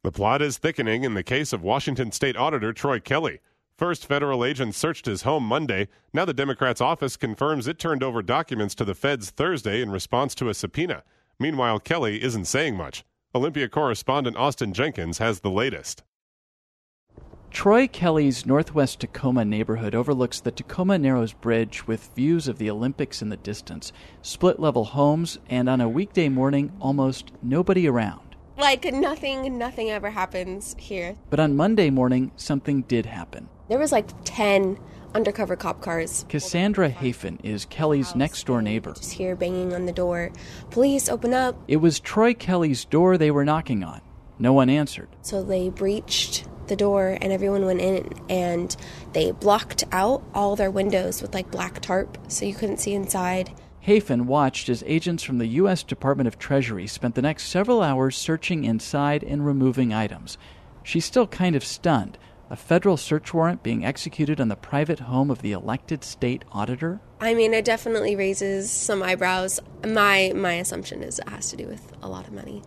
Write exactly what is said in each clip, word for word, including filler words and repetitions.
The plot is thickening in the case of Washington State Auditor Troy Kelly. First, federal agents searched his home Monday. Now the Democrats' office confirms it turned over documents to the feds Thursday in response to a subpoena. Meanwhile, Kelly isn't saying much. Olympia correspondent Austin Jenkins has the latest. Troy Kelly's northwest Tacoma neighborhood overlooks the Tacoma Narrows Bridge with views of the Olympics in the distance, split-level homes, and on a weekday morning, almost nobody around. Like, nothing, nothing ever happens here. But on Monday morning, something did happen. There was like ten undercover cop cars. Cassandra Hafen is Kelly's next-door neighbor. Just here banging on the door. Police, open up. It was Troy Kelly's door they were knocking on. No one answered. So they breached the door and everyone went in, and they blocked out all their windows with like black tarp so you couldn't see inside. Hafen watched as agents from the U S Department of Treasury spent the next several hours searching inside and removing items. She's still kind of stunned. A federal search warrant being executed on the private home of the elected state auditor? I mean, it definitely raises some eyebrows. My my assumption is it has to do with a lot of money.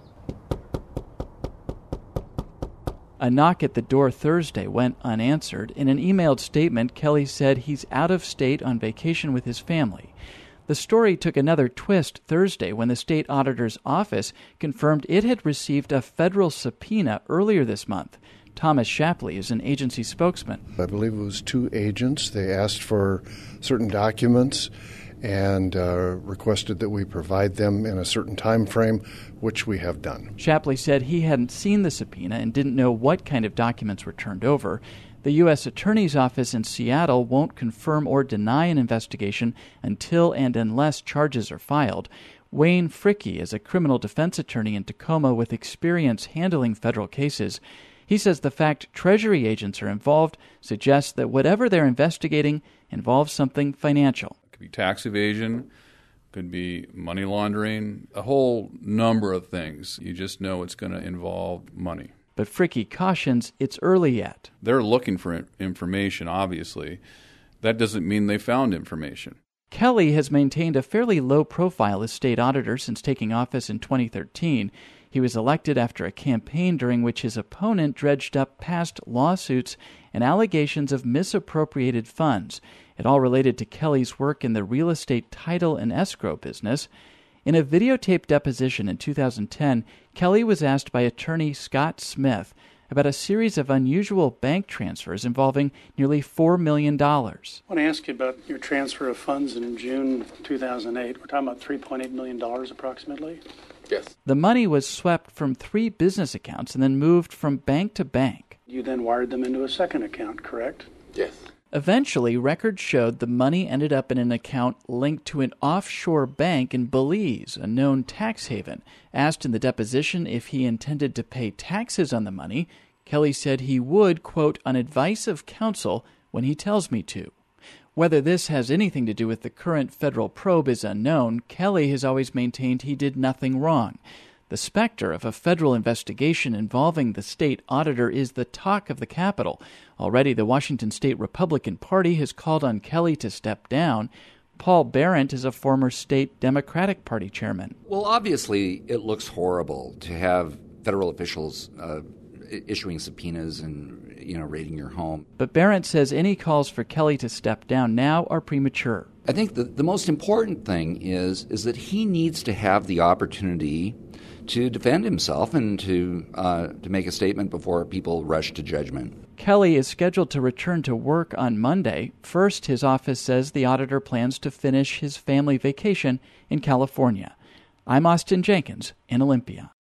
A knock at the door Thursday went unanswered. In an emailed statement, Kelly said he's out of state on vacation with his family. The story took another twist Thursday when the state auditor's office confirmed it had received a federal subpoena earlier this month. Thomas Shapley is an agency spokesman. I believe it was two agents. They asked for certain documents and uh, requested that we provide them in a certain time frame, which we have done. Shapley said he hadn't seen the subpoena and didn't know what kind of documents were turned over. The U S Attorney's Office in Seattle won't confirm or deny an investigation until and unless charges are filed. Wayne Fricke is a criminal defense attorney in Tacoma with experience handling federal cases. He says the fact Treasury agents are involved suggests that whatever they're investigating involves something financial. It could be tax evasion, could be money laundering, a whole number of things. You just know it's going to involve money. But Fricke cautions it's early yet. They're looking for information, obviously. That doesn't mean they found information. Kelly has maintained a fairly low profile as state auditor since taking office in twenty thirteen. He was elected after a campaign during which his opponent dredged up past lawsuits and allegations of misappropriated funds. It all related to Kelly's work in the real estate title and escrow business. In a videotaped deposition in two thousand ten, Kelly was asked by attorney Scott Smith about a series of unusual bank transfers involving nearly four million dollars. I want to ask you about your transfer of funds in June two thousand eight. We're talking about three point eight million dollars approximately? Yes. The money was swept from three business accounts and then moved from bank to bank. You then wired them into a second account, correct? Yes. Eventually, records showed the money ended up in an account linked to an offshore bank in Belize, a known tax haven. Asked in the deposition if he intended to pay taxes on the money, Kelly said he would, quote, on advice of counsel when he tells me to. Whether this has anything to do with the current federal probe is unknown. Kelly has always maintained he did nothing wrong. The specter of a federal investigation involving the state auditor is the talk of the Capitol. Already, the Washington State Republican Party has called on Kelly to step down. Paul Barrett is a former state Democratic Party chairman. Well, obviously, it looks horrible to have federal officials uh, issuing subpoenas and, you know, raiding your home. But Barrett says any calls for Kelly to step down now are premature. I think the, the most important thing is, is that he needs to have the opportunity to defend himself and to uh, to make a statement before people rush to judgment. Kelly is scheduled to return to work on Monday. First, his office says the auditor plans to finish his family vacation in California. I'm Austin Jenkins in Olympia.